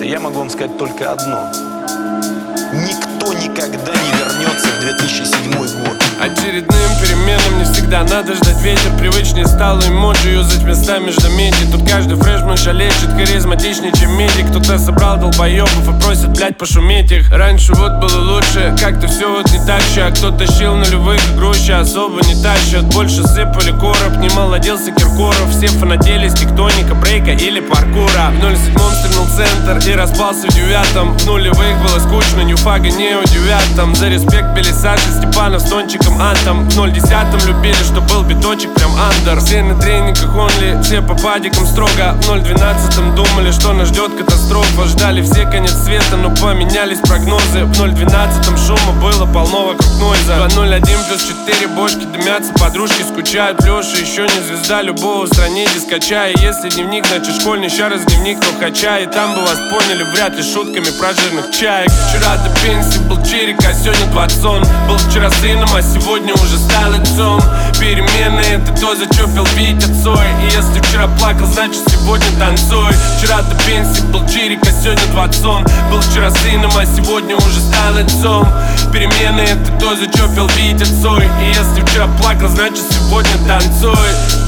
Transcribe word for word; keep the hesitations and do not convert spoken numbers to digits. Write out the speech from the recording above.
я могу вам сказать только одно: никто никогда не вернется в две тысячи седьмой год. Очередным переменам не всегда надо ждать ветер. Привычнее стало эмоджи юзать вместо междометий. Тут каждый фрешмен шалечит, харизматичнее, чем медик. Кто-то собрал долбоебов и просит, блять, пошуметь их. Раньше вот было лучше, как-то все вот не так же. А кто тащил нулевых игру, щас особо не тащат. Больше сыпали короб, не молодился Киркоров. Все фанатели с тектоника, брейка или паркура. В ноль седьмом стрельнул центр и распался в девятом. В нулевых было скучно, ньюфага не удивят. Там за респект били Саша Степанов с тончиком Антом. В ноль десятом любили, что был биточек прям андер. Все на тренингах онли, все по падикам строго. В ноль двенадцатом думали, что нас ждет катастрофа. Ждали все конец света, но поменялись прогнозы. В ноль двенадцатом шума было полно вокруг нойза. Два ноль один плюс четыре бошки дымятся, подружки скучают. Леша еще не звезда, любого устраните скачай. Если дневник, значит школьный, ща раз дневник толкача. И там бы вас поняли вряд ли шутками про жирных чаек. Вчера до пенсии был чирик, а сегодня двадцон. Был вчера сыном, а сегодня уже стал отцом. Перемены — это то, за что пил пить отцой. И если вчера плакал, значит сегодня танцуй. Вчера до пенсии был чирик, а сегодня двадцон. Был вчера сыном, а сегодня уже стал отцом. Перемены — это то, за что пил пить отцой. И если вчера плакал, значит сегодня танцуй.